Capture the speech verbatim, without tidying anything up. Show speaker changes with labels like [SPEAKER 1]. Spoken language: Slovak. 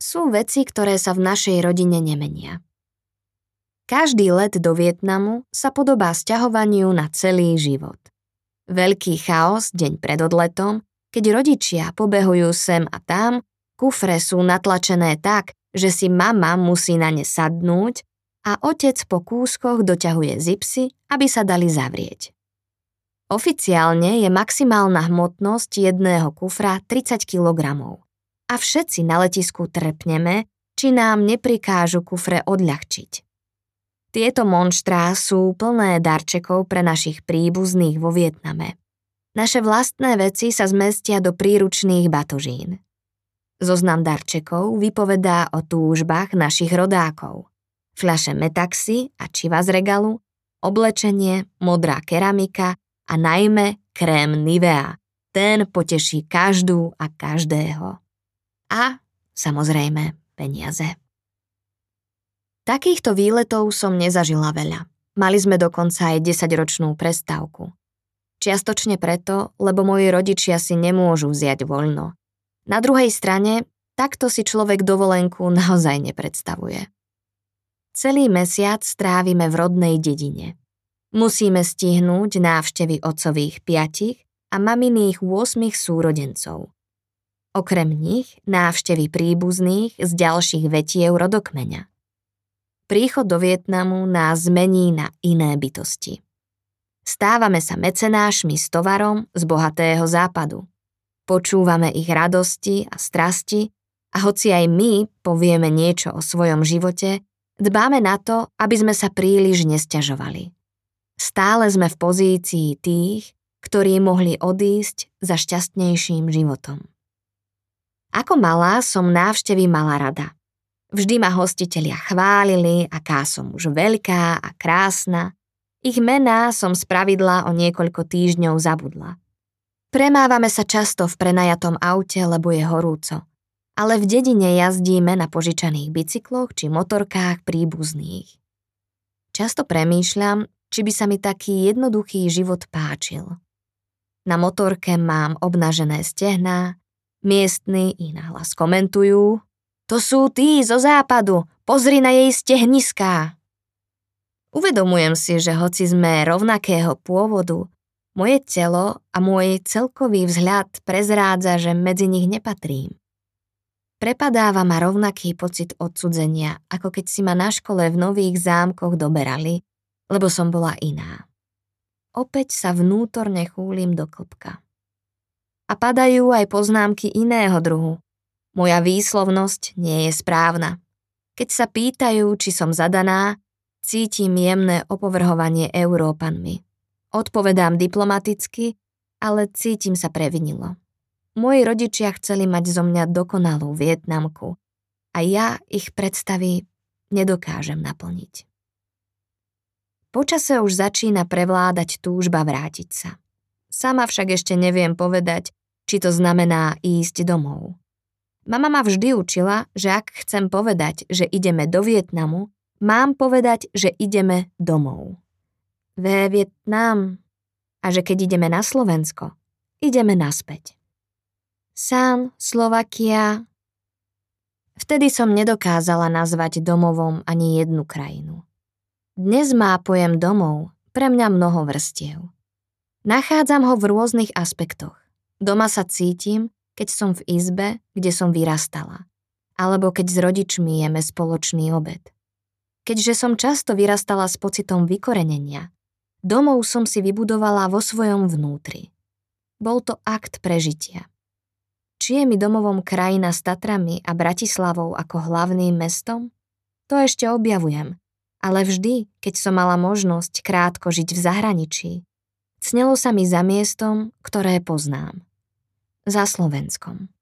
[SPEAKER 1] Sú veci, ktoré sa v našej rodine nemenia. Každý let do Vietnamu sa podobá sťahovaniu na celý život. Veľký chaos deň pred odletom, keď rodičia pobehujú sem a tam, kufre sú natlačené tak, že si mama musí na ne sadnúť a otec po kúskoch doťahuje zipsy, aby sa dali zavrieť. Oficiálne je maximálna hmotnosť jedného kufra tridsať kilogramov a všetci na letisku trpneme, či nám neprikážu kufre odľahčiť. Tieto monštrá sú plné darčekov pre našich príbuzných vo Vietname. Naše vlastné veci sa zmestia do príručných batožín. Zoznam darčekov vypovedá o túžbách našich rodákov. Fľaše Metaxy a čiva z regalu, oblečenie, modrá keramika a najmä krém Nivea. Ten poteší každú a každého. A, samozrejme, peniaze. Takýchto výletov som nezažila veľa. Mali sme dokonca aj desaťročnú prestávku. Čiastočne preto, lebo moji rodičia si nemôžu vziať voľno. Na druhej strane, takto si človek dovolenku naozaj nepredstavuje. Celý mesiac strávime v rodnej dedine. Musíme stihnúť návštevy otcových piatich a maminých ôsmich súrodencov. Okrem nich návštevy príbuzných z ďalších vetiev rodokmeňa. Príchod do Vietnamu nás zmení na iné bytosti. Stávame sa mecenášmi s tovarom z bohatého západu. Počúvame ich radosti a strasti a hoci aj my povieme niečo o svojom živote, dbáme na to, aby sme sa príliš nesťažovali. Stále sme v pozícii tých, ktorí mohli odísť za šťastnejším životom. Ako malá som návštevy mala rada. Vždy ma hostitelia chválili, aká som už veľká a krásna. Ich mená som spravidla o niekoľko týždňov zabudla. Premávame sa často v prenajatom aute, lebo je horúco. Ale v dedine jazdíme na požičaných bicykloch či motorkách príbuzných. Často premýšľam, či by sa mi taký jednoduchý život páčil. Na motorke mám obnažené stehná, miestni ich nahlas komentujú: "To sú tí zo západu, pozri na jej stehniská." Uvedomujem si, že hoci sme rovnakého pôvodu, moje telo a môj celkový vzhľad prezrádza, že medzi nich nepatrím. Prepadáva ma rovnaký pocit odcudzenia, ako keď si ma na škole v Nových Zámkoch doberali, lebo som bola iná. Opäť sa vnútorne chúlim do klbka. A padajú aj poznámky iného druhu. Moja výslovnosť nie je správna. Keď sa pýtajú, či som zadaná, cítim jemné opovrhovanie Európanmi. Odpovedám diplomaticky, ale cítim sa previnilo. Moji rodičia chceli mať zo mňa dokonalú Vietnamku a ja ich predstavy nedokážem naplniť. Počase už začína prevládať túžba vrátiť sa. Sama však ešte neviem povedať, či to znamená ísť domov. Mama ma vždy učila, že ak chcem povedať, že ideme do Vietnamu, mám povedať, že ideme domov. Ve Vietnam. A že keď ideme na Slovensko, ideme naspäť. San, Slovakia. Vtedy som nedokázala nazvať domovom ani jednu krajinu. Dnes má pojem domov pre mňa mnoho vrstiev. Nachádzam ho v rôznych aspektoch. Doma sa cítim, keď som v izbe, kde som vyrastala. Alebo keď s rodičmi jeme spoločný obed. Keďže som často vyrastala s pocitom vykorenenia, domov som si vybudovala vo svojom vnútri. Bol to akt prežitia. Či je mi domovom krajina s Tatrami a Bratislavou ako hlavným mestom? To ešte objavujem. Ale vždy, keď som mala možnosť krátko žiť v zahraničí, cnelo sa mi za miestom, ktoré poznám. Za Slovenskom.